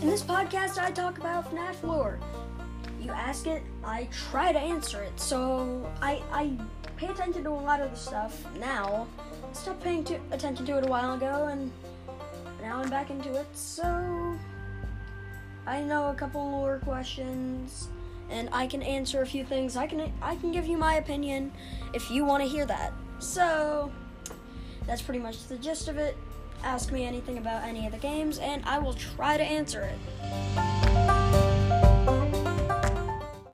In this podcast, I talk about FNAF lore. You ask it, I try to answer it. So I pay attention to a lot of the stuff now. Stopped paying attention to it a while ago, and now I'm back into it. So I know a couple lore questions, and I can answer a few things. I can give you my opinion if you want to hear that. So that's pretty much the gist of it. Ask me anything about any of the games, and I will try to answer it.